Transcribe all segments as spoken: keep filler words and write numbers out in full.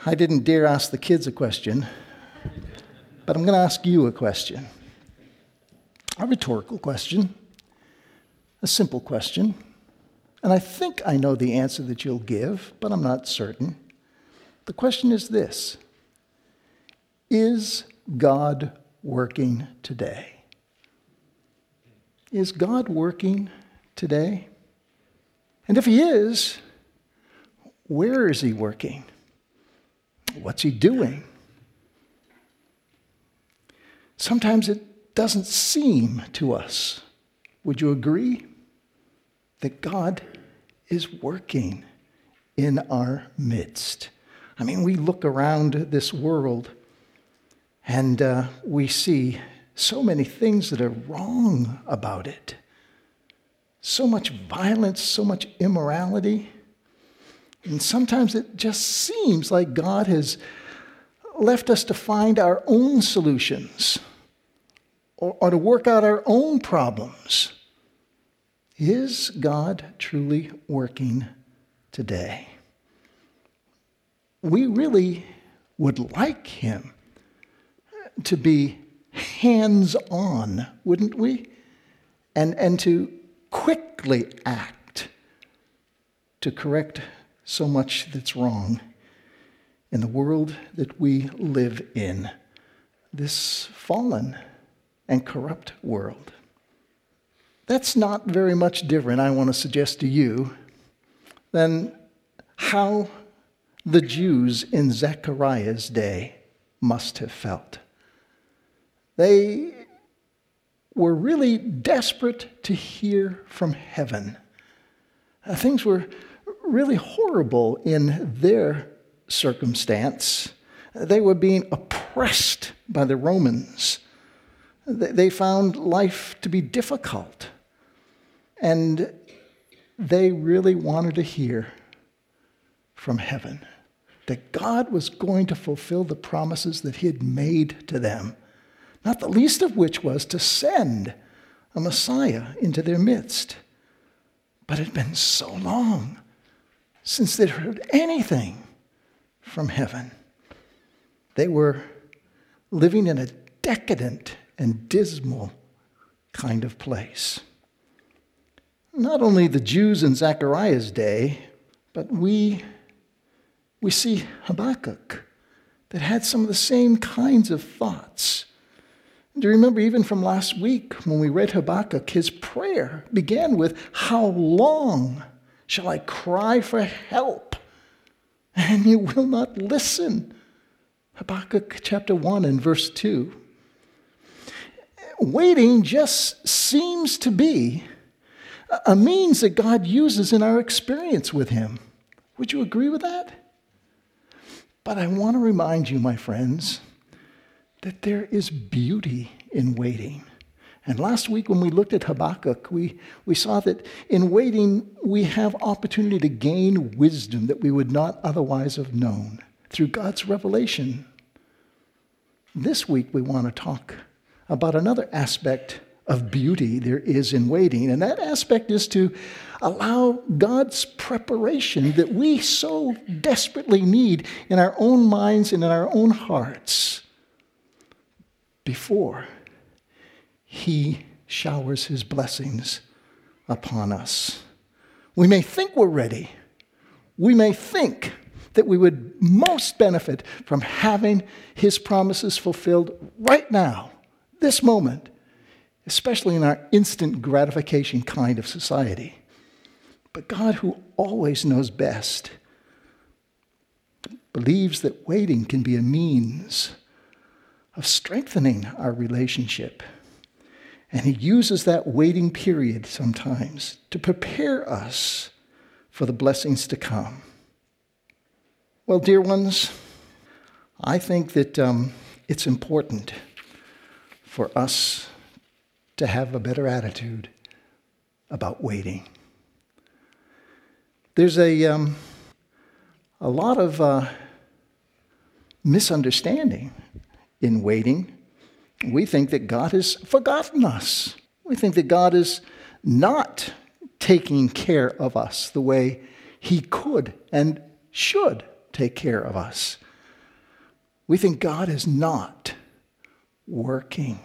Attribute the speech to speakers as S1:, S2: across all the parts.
S1: I didn't dare ask the kids a question, but I'm going to ask you a question. A rhetorical question, a simple question, and I think I know the answer that you'll give, but I'm not certain. The question is this: is God working today? Is God working today? And if he is, where is he working? What's he doing? Sometimes it doesn't seem to us, would you agree, that God is working in our midst? I mean, we look around this world and uh, we see so many things that are wrong about it. So much violence, so much immorality. And sometimes it just seems like God has left us to find our own solutions or, or to work out our own problems. Is God truly working today? We really would like him to be hands-on, wouldn't we? And, and to quickly act to correct so much that's wrong in the world that we live in, this fallen and corrupt world. That's not very much different, I want to suggest to you, than how the Jews in Zechariah's day must have felt. They were really desperate to hear from heaven. Uh, things were really horrible in their circumstance. They were being oppressed by the Romans. They found life to be difficult. And they really wanted to hear from heaven that God was going to fulfill the promises that he had made to them, not the least of which was to send a Messiah into their midst. But it had been so long since they'd heard anything from heaven. They were living in a decadent and dismal kind of place. Not only the Jews in Zechariah's day, but we, we see Habakkuk that had some of the same kinds of thoughts. Do you remember even from last week when we read Habakkuk, his prayer began with, "How long shall I cry for help, and you will not listen?" Habakkuk chapter one and verse two. Waiting just seems to be a means that God uses in our experience with him. Would you agree with that? But I want to remind you, my friends, that there is beauty in waiting. And last week when we looked at Habakkuk, we, we saw that in waiting, we have opportunity to gain wisdom that we would not otherwise have known through God's revelation. This week we want to talk about another aspect of beauty there is in waiting, and that aspect is to allow God's preparation that we so desperately need in our own minds and in our own hearts before he showers his blessings upon us. We may think we're ready. We may think that we would most benefit from having his promises fulfilled right now, this moment, especially in our instant gratification kind of society. But God, who always knows best, believes that waiting can be a means of strengthening our relationship. And he uses that waiting period sometimes to prepare us for the blessings to come. Well, dear ones, I think that um, it's important for us to have a better attitude about waiting. There's a, um, a lot of uh, misunderstanding in waiting. We think that God has forgotten us. We think that God is not taking care of us the way he could and should take care of us. We think God is not working.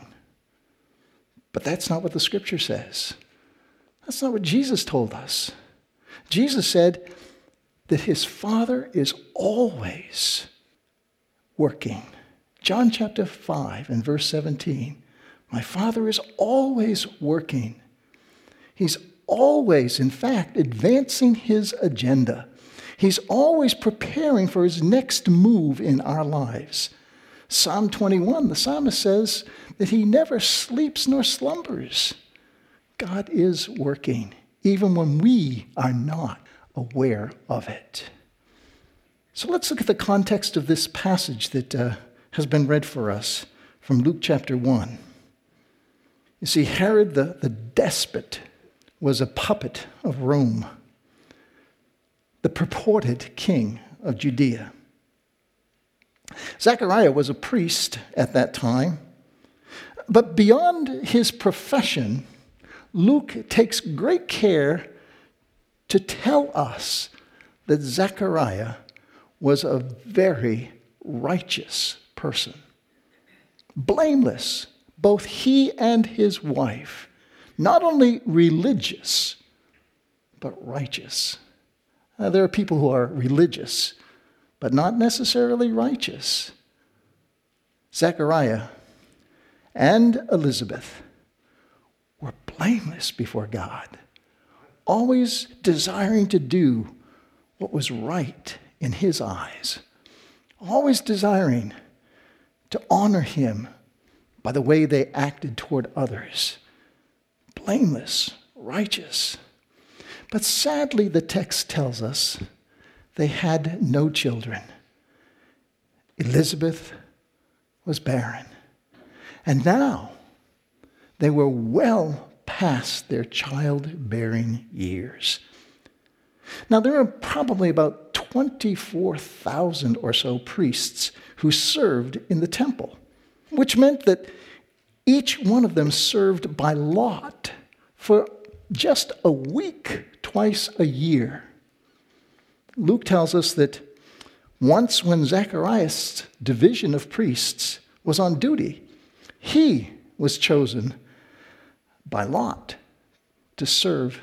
S1: But that's not what the Scripture says. That's not what Jesus told us. Jesus said that his Father is always working. John chapter five and verse seventeen. My Father is always working. He's always, in fact, advancing his agenda. He's always preparing for his next move in our lives. Psalm twenty-one, the psalmist says that he never sleeps nor slumbers. God is working, even when we are not aware of it. So let's look at the context of this passage that uh, has been read for us from Luke chapter one. You see, Herod the, the despot was a puppet of Rome, the purported king of Judea. Zechariah was a priest at that time, but beyond his profession, Luke takes great care to tell us that Zechariah was a very righteous person. Blameless, both he and his wife. Not only religious, but righteous. Uh, there are people who are religious, but not necessarily righteous. Zechariah and Elizabeth were blameless before God, always desiring to do what was right in his eyes, always desiring to honor him by the way they acted toward others. Blameless, righteous. But sadly, the text tells us they had no children. Elizabeth was barren. And now they were well past their childbearing years. Now, there are probably about twenty-four thousand or so priests who served in the temple, which meant that each one of them served by lot for just a week, twice a year. Luke tells us that once when Zacharias' division of priests was on duty, he was chosen by lot to serve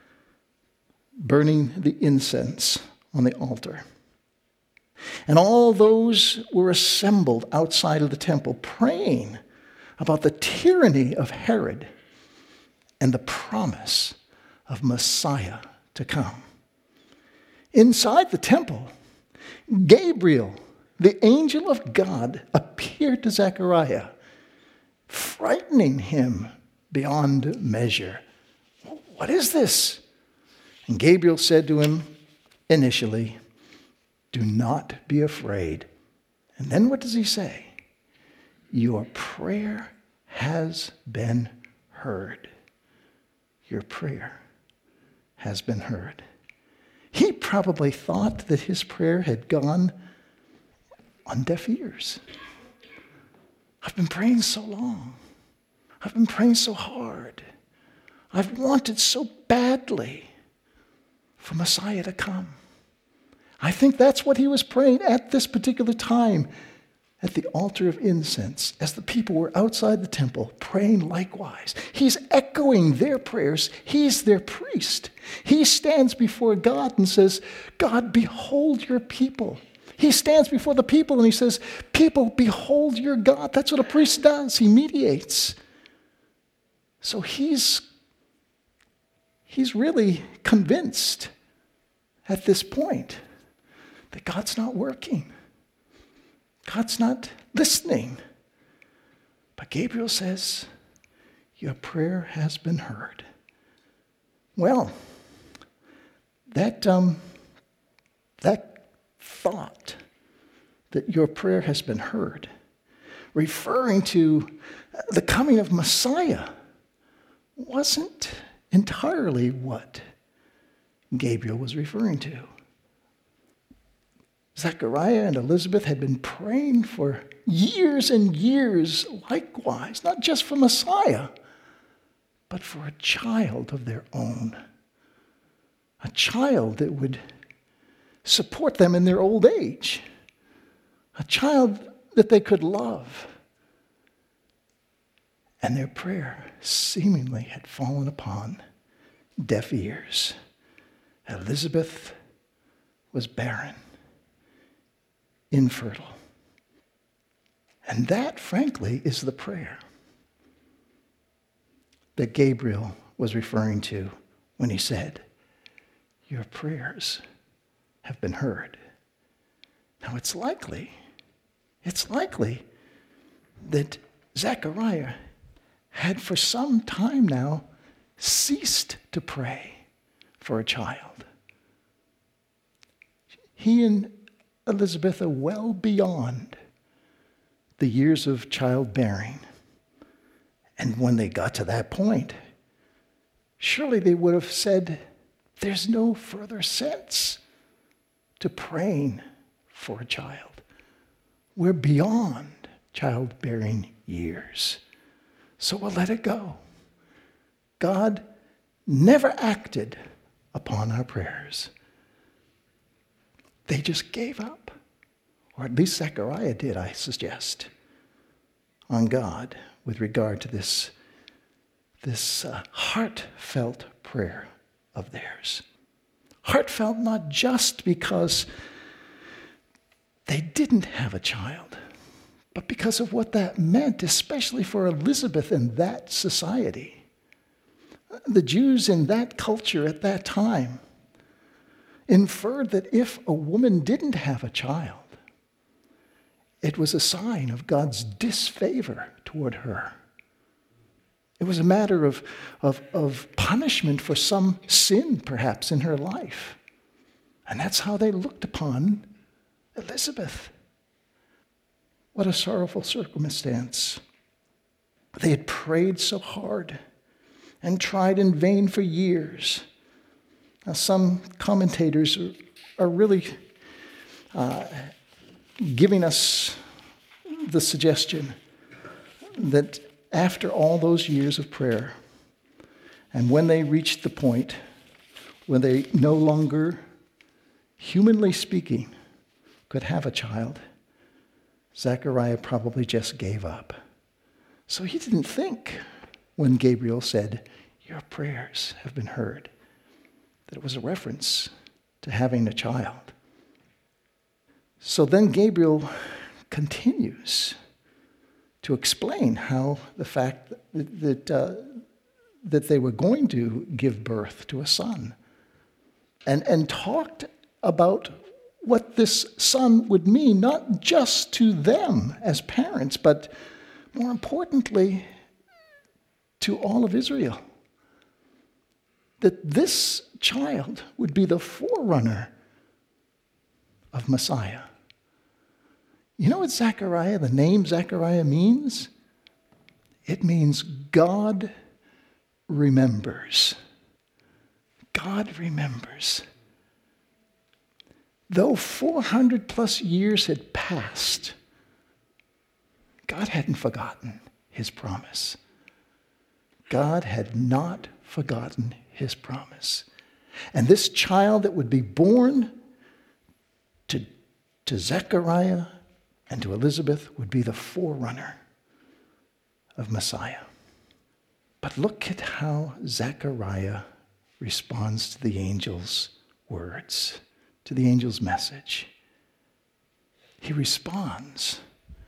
S1: burning the incense on the altar. And all those were assembled outside of the temple praying about the tyranny of Herod and the promise of Messiah to come. Inside the temple, Gabriel, the angel of God, appeared to Zechariah, frightening him beyond measure. What is this? And Gabriel said to him initially, do not be afraid. And then what does he say? Your prayer has been heard. Your prayer has been heard. He probably thought that his prayer had gone on deaf ears. I've been praying so long. I've been praying so hard. I've wanted so badly for Messiah to come. I think that's what he was praying at this particular time at the altar of incense, as the people were outside the temple praying likewise. He's echoing their prayers. He's their priest. He stands before God and says, God, behold your people. He stands before the people and he says, people, behold your God. That's what a priest does. He mediates. So he's, he's really convinced at this point that God's not working. God's not listening. But Gabriel says, your prayer has been heard. Well, that, um, that thought that your prayer has been heard, referring to the coming of Messiah, wasn't entirely what Gabriel was referring to. Zechariah and Elizabeth had been praying for years and years likewise, not just for Messiah, but for a child of their own. A child that would support them in their old age. A child that they could love. And their prayer seemingly had fallen upon deaf ears. Elizabeth was barren, infertile. And that, frankly, is the prayer that Gabriel was referring to when he said, "Your prayers have been heard." Now, it's likely, it's likely that Zechariah had for some time now ceased to pray for a child. He and Elizabeth are well beyond the years of childbearing. And when they got to that point, surely they would have said, there's no further sense to praying for a child. We're beyond childbearing years. So we'll let it go. God never acted upon our prayers. They just gave up. Or at least Zechariah did, I suggest, on God with regard to this, this uh, heartfelt prayer of theirs. Heartfelt not just because they didn't have a child, but because of what that meant, especially for Elizabeth in that society. The Jews in that culture at that time inferred that if a woman didn't have a child, it was a sign of God's disfavor toward her. It was a matter of, of, of punishment for some sin, perhaps, in her life. And that's how they looked upon Elizabeth. What a sorrowful circumstance. They had prayed so hard and tried in vain for years. Now, some commentators are, are really uh, giving us the suggestion that after all those years of prayer, and when they reached the point when they no longer, humanly speaking, could have a child, Zechariah probably just gave up. So he didn't think when Gabriel said, "Your prayers have been heard," that it was a reference to having a child. So then Gabriel continues to explain how the fact that, that, uh, that they were going to give birth to a son, and, and talked about what this son would mean, not just to them as parents, but more importantly, to all of Israel. That this child would be the forerunner of Messiah. You know what Zechariah, the name Zechariah means? It means God remembers. God remembers. Though four hundred plus years had passed, God hadn't forgotten his promise. God had not forgotten his promise. And this child that would be born to, to Zechariah and to Elizabeth would be the forerunner of Messiah. But look at how Zechariah responds to the angel's words, to the angel's message. He responds,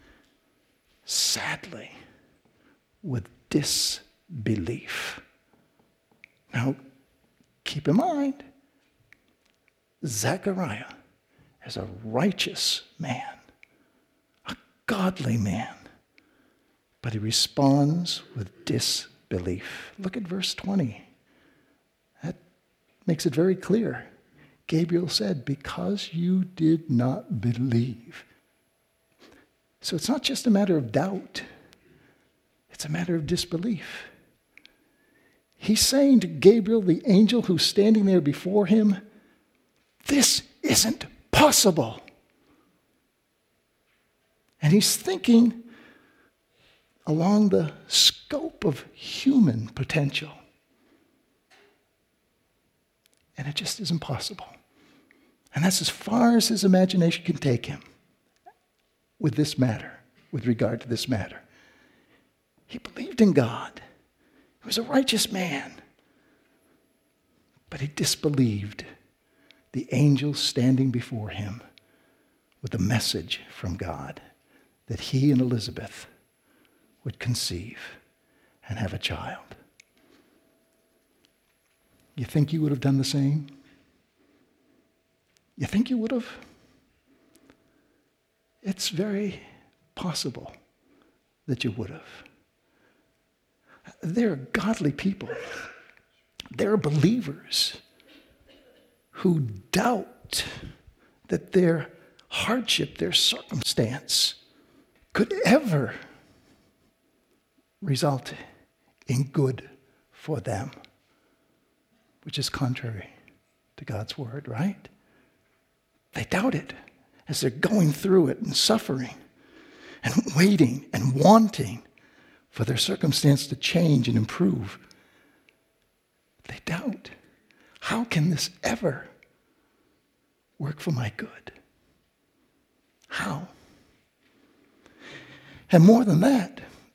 S1: sadly, with disbelief. Now, keep in mind, Zechariah is a righteous man, a godly man, but he responds with disbelief. Look at verse twenty. That makes it very clear. Gabriel said, "Because you did not believe." So it's not just a matter of doubt. It's a matter of disbelief. He's saying to Gabriel, the angel who's standing there before him, this isn't possible. And he's thinking along the scope of human potential. And it just isn't possible. And that's as far as his imagination can take him with this matter. with regard to this matter. He believed in God. He was a righteous man. But he disbelieved the angel standing before him with a message from God that he and Elizabeth would conceive and have a child. You think you would have done the same? You think you would have? It's very possible that you would have. There are godly people. There are believers who doubt that their hardship, their circumstance, could ever result in good for them, which is contrary to God's word, right? They doubt it as they're going through it and suffering and waiting and wanting for their circumstance to change and improve. They doubt. How can this ever work for my good? How? And more than that,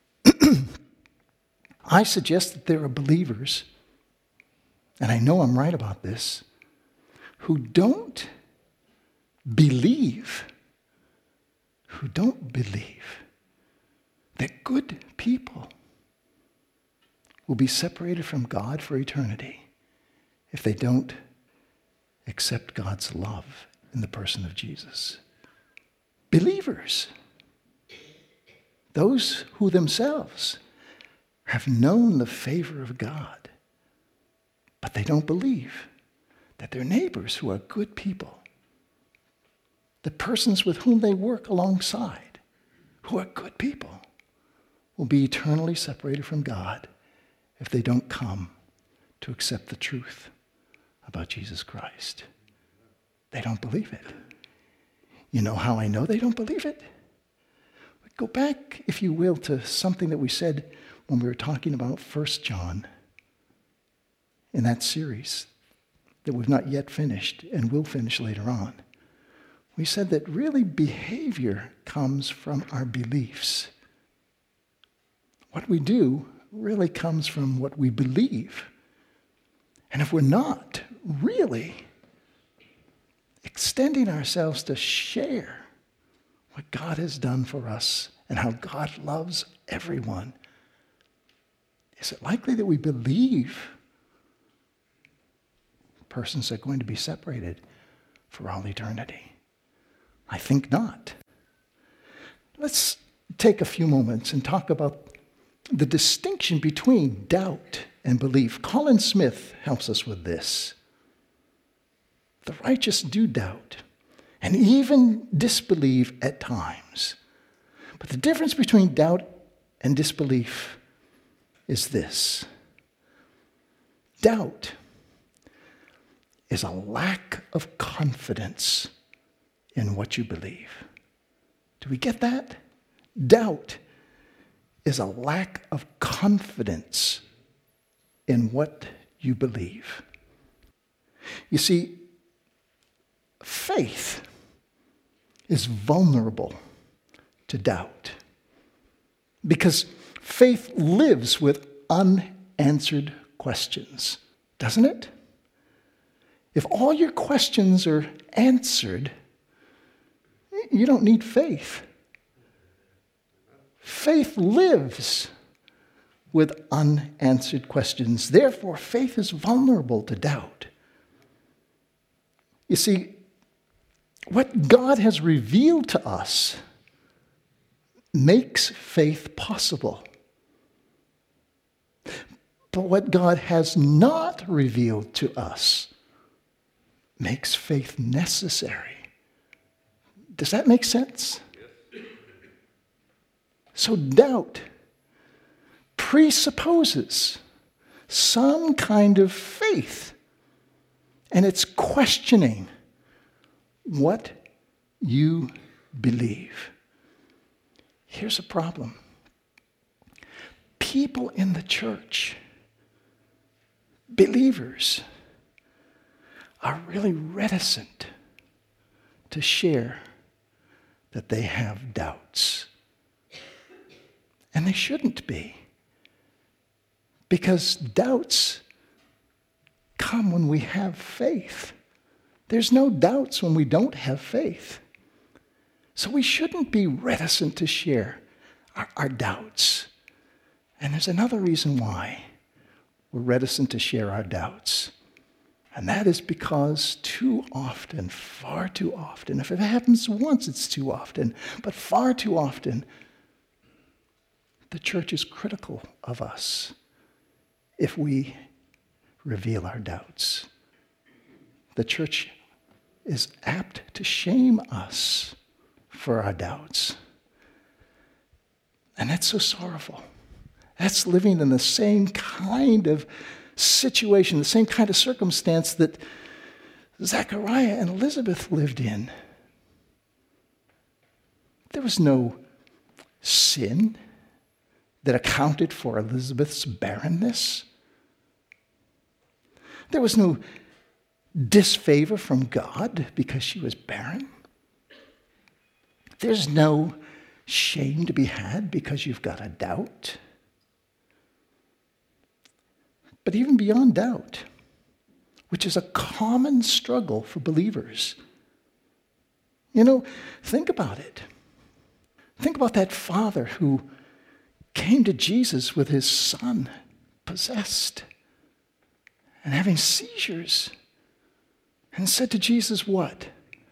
S1: I suggest that there are believers, and I know I'm right about this, who don't believe, who don't believe that good people will be separated from God for eternity if they don't accept God's love in the person of Jesus. Believers, those who themselves have known the favor of God, but they don't believe that their neighbors who are good people, the persons with whom they work alongside, who are good people, will be eternally separated from God if they don't come to accept the truth about Jesus Christ. They don't believe it. You know how I know they don't believe it? Go back, if you will, to something that we said when we were talking about First John in that series that we've not yet finished and will finish later on. We said that really behavior comes from our beliefs. What we do really comes from what we believe. And if we're not really extending ourselves to share what God has done for us and how God loves everyone, is it likely that we believe persons are going to be separated for all eternity? I think not. Let's take a few moments and talk about the distinction between doubt and belief. Colin Smith helps us with this. The righteous do doubt and even disbelieve at times. But the difference between doubt and disbelief is this. Doubt is a lack of confidence in what you believe. Do we get that? Doubt is a lack of confidence in what you believe. You see, faith is vulnerable to doubt because faith lives with unanswered questions, doesn't it? If all your questions are answered, you don't need faith. Faith lives with unanswered questions. Therefore, faith is vulnerable to doubt. You see, what God has revealed to us makes faith possible. But what God has not revealed to us makes faith necessary. Does that make sense? So doubt presupposes some kind of faith, and it's questioning what you believe. Here's a problem. People in the church, believers, are really reticent to share that they have doubts And they shouldn't be. Because doubts come when we have faith. There's no doubts when we don't have faith. So we shouldn't be reticent to share our, our doubts. And there's another reason why we're reticent to share our doubts. And that is because too often, far too often, if it happens once, it's too often, but far too often, the church is critical of us if we reveal our doubts. The church is apt to shame us for our doubts. And that's so sorrowful. That's living in the same kind of situation, the same kind of circumstance that Zechariah and Elizabeth lived in. There was no sin that accounted for Elizabeth's barrenness. There was no disfavor from God because she was barren. There's no shame to be had because you've got a doubt. But even beyond doubt, which is a common struggle for believers, you know, think about it. Think about that father who came to Jesus with his son possessed and having seizures and said to Jesus, what?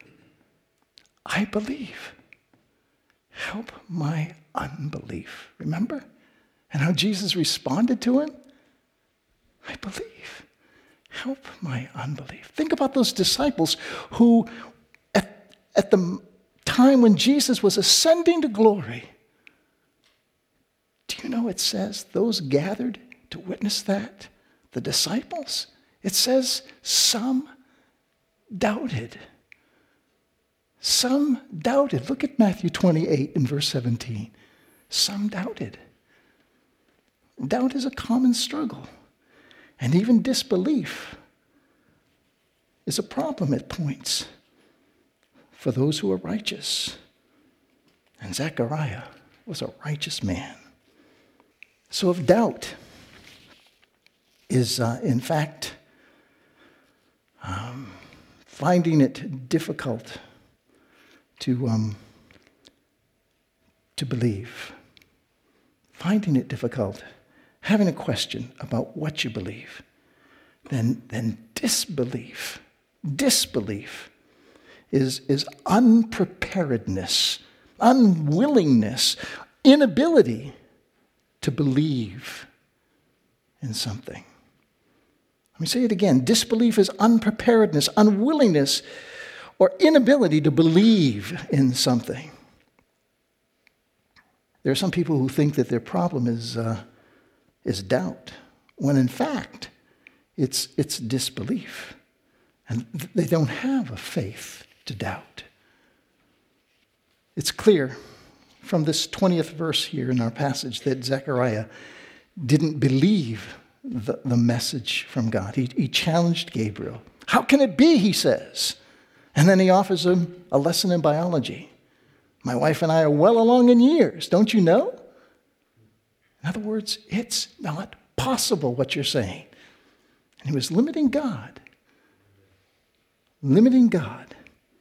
S1: I believe. Help my unbelief. Remember? And how Jesus responded to him? I believe. Help my unbelief. Think about those disciples who, at, at the time when Jesus was ascending to glory, do you know it says those gathered to witness that? The disciples? It says some doubted. Some doubted. Look at Matthew twenty-eight and verse seventeen. Some doubted. Doubt is a common struggle. And even disbelief is a problem at points for those who are righteous. And Zechariah was a righteous man. So if doubt is, uh, in fact, um, finding it difficult to, um, to believe, finding it difficult, having a question about what you believe, then, then disbelief, disbelief is, is unpreparedness, unwillingness, inability to believe in something. Let me say it again. Disbelief is unpreparedness, unwillingness, or inability to believe in something. There are some people who think that their problem is, uh, is doubt, when in fact, it's, it's disbelief. And they don't have a faith to doubt. It's clear from this twentieth verse here in our passage that Zechariah didn't believe the, the message from God. He, he challenged Gabriel. How can it be, he says. And then he offers him a lesson in biology. My wife and I are well along in years, don't you know? In other words, it's not possible what you're saying. And he was limiting God. Limiting God.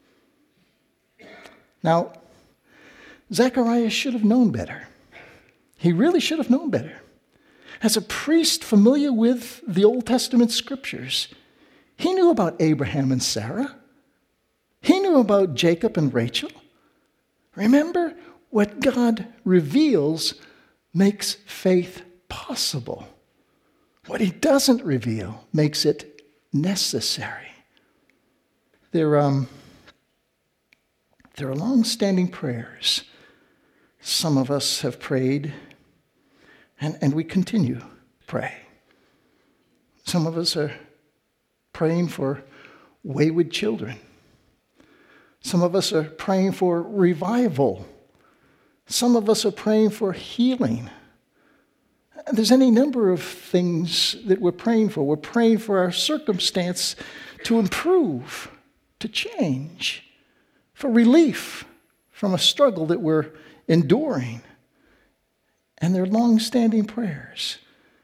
S1: Now, Zechariah should have known better. He really should have known better. As a priest familiar with the Old Testament scriptures, he knew about Abraham and Sarah. He knew about Jacob and Rachel. Remember, what God reveals makes faith possible. What he doesn't reveal makes it necessary. There, um, there are long-standing prayers some of us have prayed, and, and we continue to pray. Some of us are praying for wayward children. Some of us are praying for revival. Some of us are praying for healing. There's any number of things that we're praying for. We're praying for our circumstance to improve, to change, for relief from a struggle that we're enduring. And they're long-standing prayers.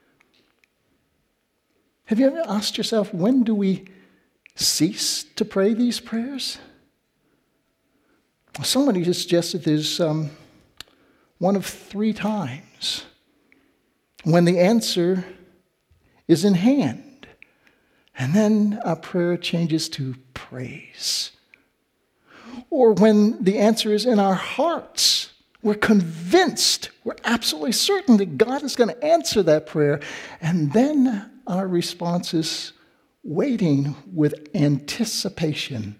S1: Have you ever asked yourself, when do we cease to pray these prayers? Somebody just suggested there's um, one of three times when the answer is in hand. And then our prayer changes to praise. Or when the answer is in our hearts. We're convinced, we're absolutely certain that God is going to answer that prayer. And then our response is waiting with anticipation.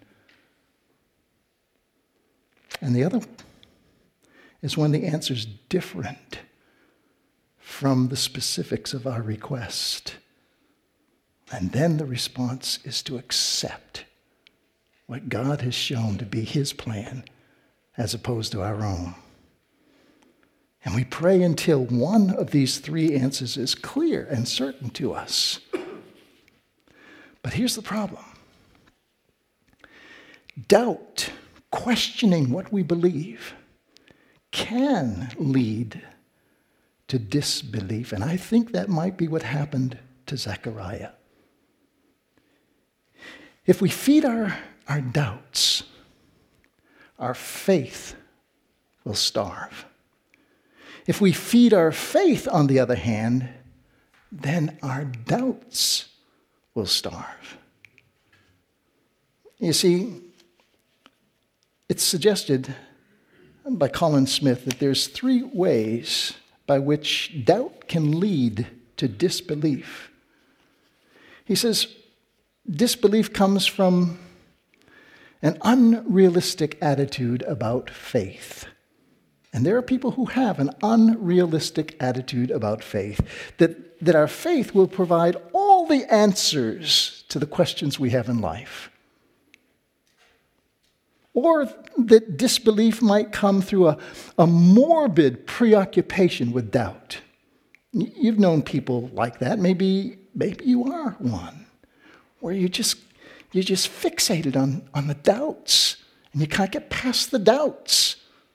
S1: And the other is when the answer is different from the specifics of our request. And then the response is to accept what God has shown to be his plan as opposed to our own. And we pray until one of these three answers is clear and certain to us. But here's the problem. Doubt, questioning what we believe, can lead to disbelief. And I think that might be what happened to Zechariah. If we feed our, our doubts, our faith will starve. If we feed our faith, on the other hand, then our doubts will starve. You see, it's suggested by Colin Smith that there's three ways by which doubt can lead to disbelief. He says disbelief comes from an unrealistic attitude about faith. And there are people who have an unrealistic attitude about faith, that, that our faith will provide all the answers to the questions we have in life. Or that disbelief might come through a, a morbid preoccupation with doubt. You've known people like that. Maybe, maybe you are one, where you just, you're just fixated on, on the doubts, and you can't get past the doubts.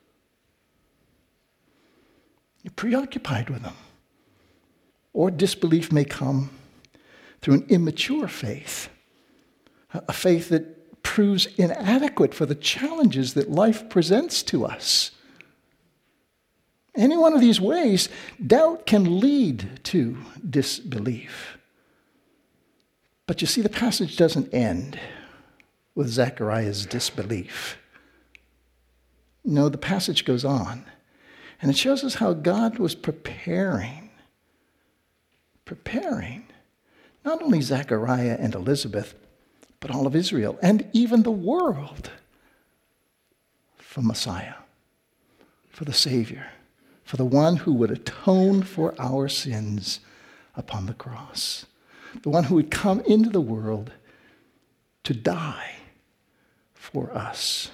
S1: You're preoccupied with them. Or disbelief may come through an immature faith, a faith that proves inadequate for the challenges that life presents to us. Any one of these ways, doubt can lead to disbelief. But you see, the passage doesn't end with Zechariah's disbelief. No, the passage goes on. And it shows us how God was preparing, preparing not only Zechariah and Elizabeth, but all of Israel and even the world for Messiah, for the Savior, for the one who would atone for our sins upon the cross, the one who would come into the world to die for us.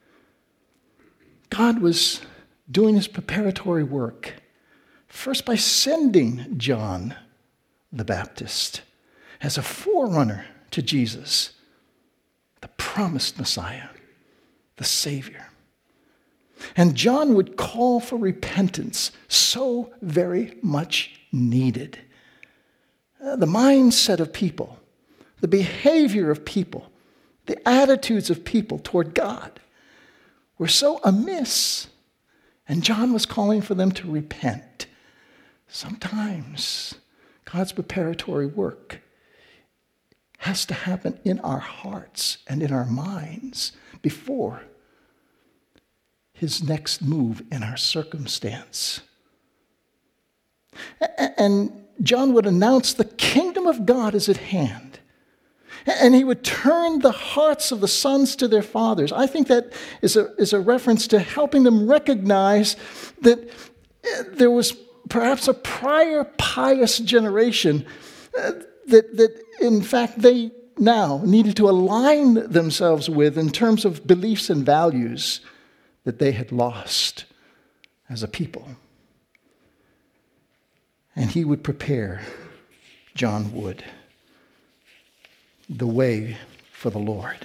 S1: God was doing his preparatory work, first by sending John the Baptist as a forerunner to Jesus, the promised Messiah, the Savior. And John would call for repentance, so very much needed. Uh, the mindset of people, the behavior of people, the attitudes of people toward God were so amiss. And John was calling for them to repent. Sometimes God's preparatory work has to happen in our hearts and in our minds before his next move in our circumstance. And John would announce the kingdom of God is at hand. And he would turn the hearts of the sons to their fathers. I think that is a, is a reference to helping them recognize that there was perhaps a prior pious generation uh, that, that, in fact, they now needed to align themselves with in terms of beliefs and values that they had lost as a people. And he would prepare, John would, the way for the Lord.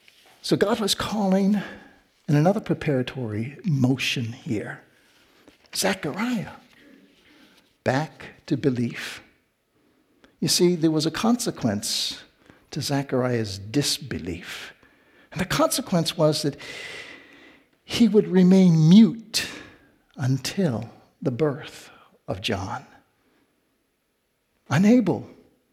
S1: So God was calling in another preparatory motion here. Zechariah back to belief. You see, there was a consequence to Zechariah's disbelief. And the consequence was that he would remain mute until the birth of John, unable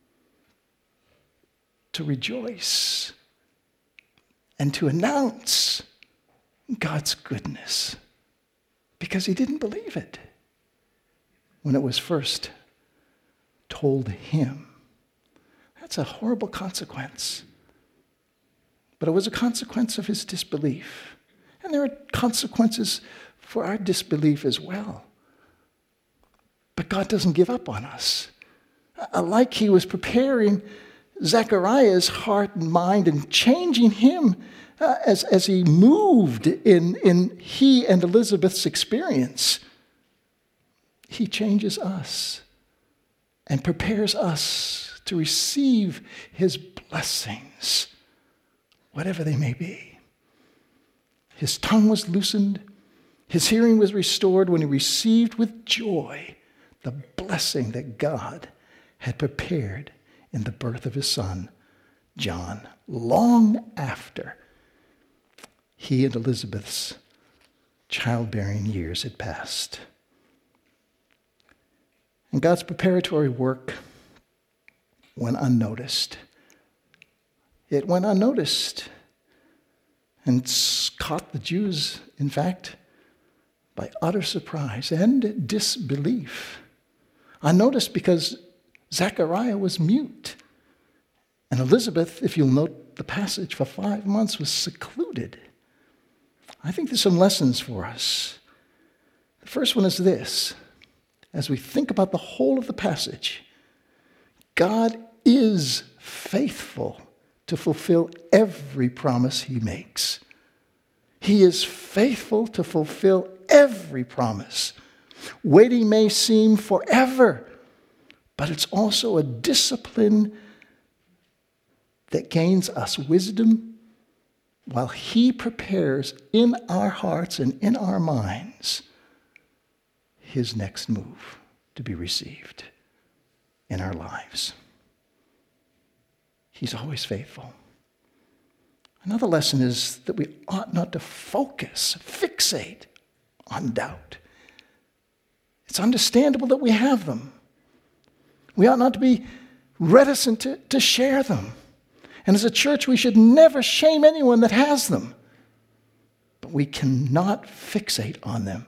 S1: to rejoice and to announce God's goodness because he didn't believe it when it was first told him. That's a horrible consequence. But it was a consequence of his disbelief. And there are consequences for our disbelief as well. But God doesn't give up on us. Like he was preparing Zechariah's heart and mind and changing him uh, as, as he moved in, in he and Elizabeth's experience, he changes us and prepares us to receive his blessings, whatever they may be. His tongue was loosened. His hearing was restored when he received with joy the blessing that God had prepared in the birth of his son, John, long after he and Elizabeth's childbearing years had passed. And God's preparatory work went unnoticed. It went unnoticed and caught the Jews, in fact, by utter surprise and disbelief. Unnoticed because Zechariah was mute. And Elizabeth, if you'll note the passage, for five months was secluded. I think there's some lessons for us. The first one is this. As we think about the whole of the passage, God is faithful to fulfill every promise he makes. He is faithful to fulfill every promise. Waiting may seem forever, but it's also a discipline that gains us wisdom while he prepares in our hearts and in our minds his next move to be received in our lives. He's always faithful. Another lesson is that we ought not to focus, fixate on doubt. It's understandable that we have them. We ought not to be reticent to, to share them. And as a church, we should never shame anyone that has them. But we cannot fixate on them,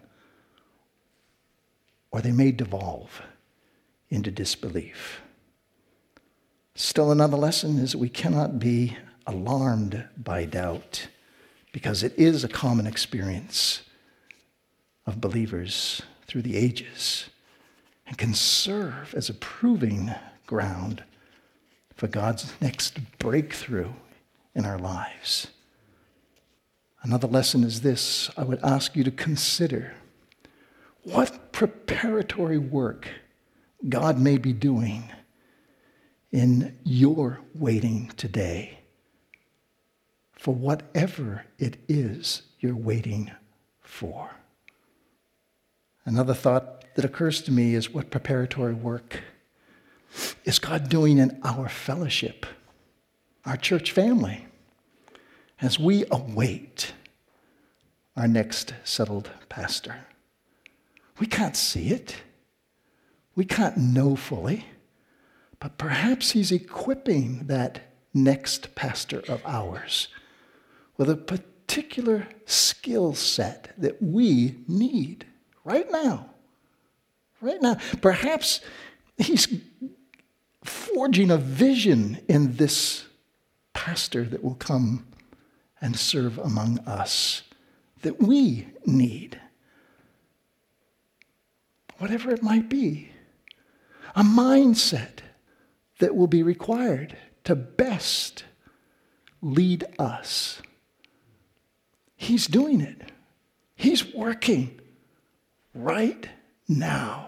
S1: or they may devolve into disbelief. Still, another lesson is that we cannot be alarmed by doubt, because it is a common experience of believers through the ages and can serve as a proving ground for God's next breakthrough in our lives. Another lesson is this. I would ask you to consider what preparatory work God may be doing in your waiting today for whatever it is you're waiting for. Another thought that occurs to me is what preparatory work is God doing in our fellowship, our church family, as we await our next settled pastor. We can't see it. We can't know fully. But perhaps he's equipping that next pastor of ours with a particular skill set that we need right now. Right now. Perhaps he's forging a vision in this pastor that will come and serve among us that we need. Whatever it might be. A mindset that will be required to best lead us. He's doing it. He's working right now.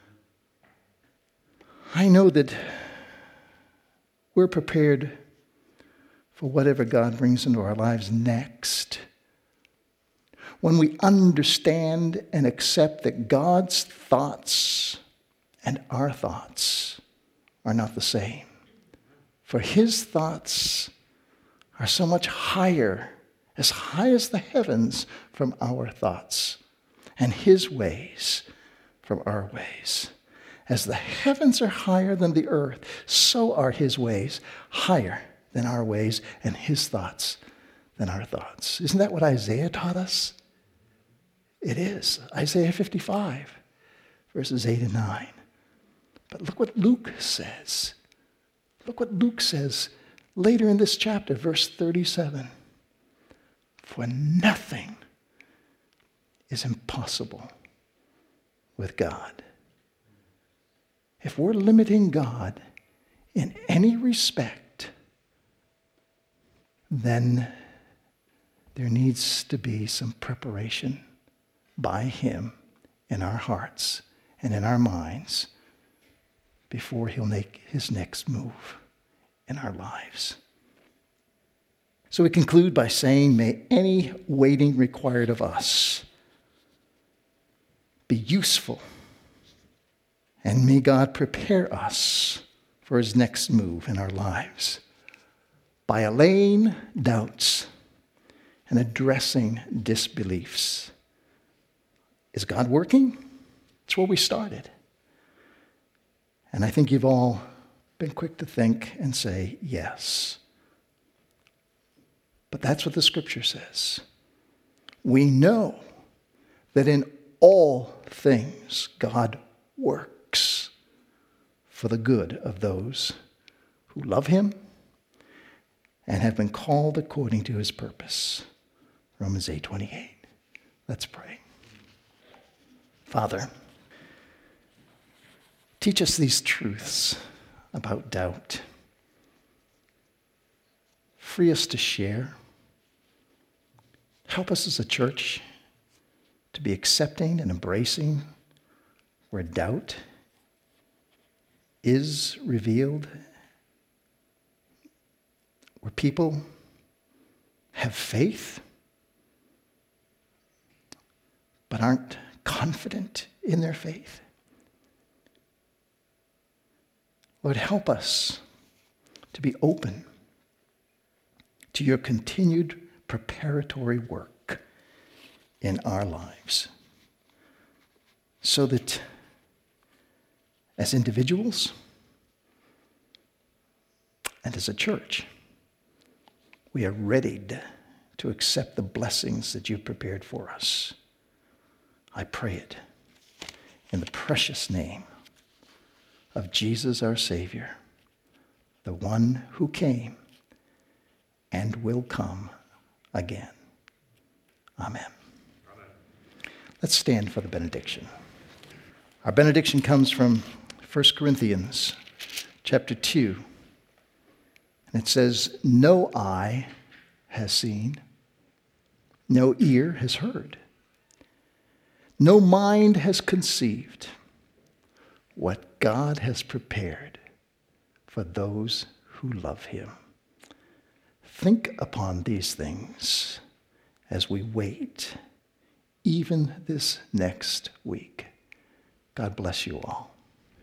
S1: I know that we're prepared for whatever God brings into our lives next when we understand and accept that God's thoughts and our thoughts are not the same. For his thoughts are so much higher, as high as the heavens from our thoughts, and his ways from our ways. As the heavens are higher than the earth, so are his ways higher than our ways, and his thoughts than our thoughts. Isn't that what Isaiah taught us? It is. Isaiah fifty-five, verses eight and nine. But look what Luke says. Look what Luke says later in this chapter, verse thirty-seven. For nothing is impossible with God. If we're limiting God in any respect, then there needs to be some preparation by him in our hearts and in our minds before he'll make his next move in our lives. So we conclude by saying, may any waiting required of us be useful, and may God prepare us for his next move in our lives by allaying doubts and addressing disbeliefs. Is God working? It's where we started. And I think you've all been quick to think and say yes. But that's what the scripture says. We know that in all things God works for the good of those who love him and have been called according to his purpose. Romans eight twenty-eight. Let's pray. Father, teach us these truths about doubt. Free us to share. Help us as a church to be accepting and embracing where doubt is revealed, where people have faith but aren't confident in their faith. Lord, help us to be open to your continued preparatory work in our lives, so that as individuals and as a church, we are readied to accept the blessings that you've prepared for us. I pray it in the precious name of Jesus our Savior, the one who came and will come again. Amen. Amen. Let's stand for the benediction. Our benediction comes from First Corinthians chapter two. And it says, no eye has seen, no ear has heard, no mind has conceived what God has prepared for those who love him. Think upon these things as we wait, even this next week. God bless you all.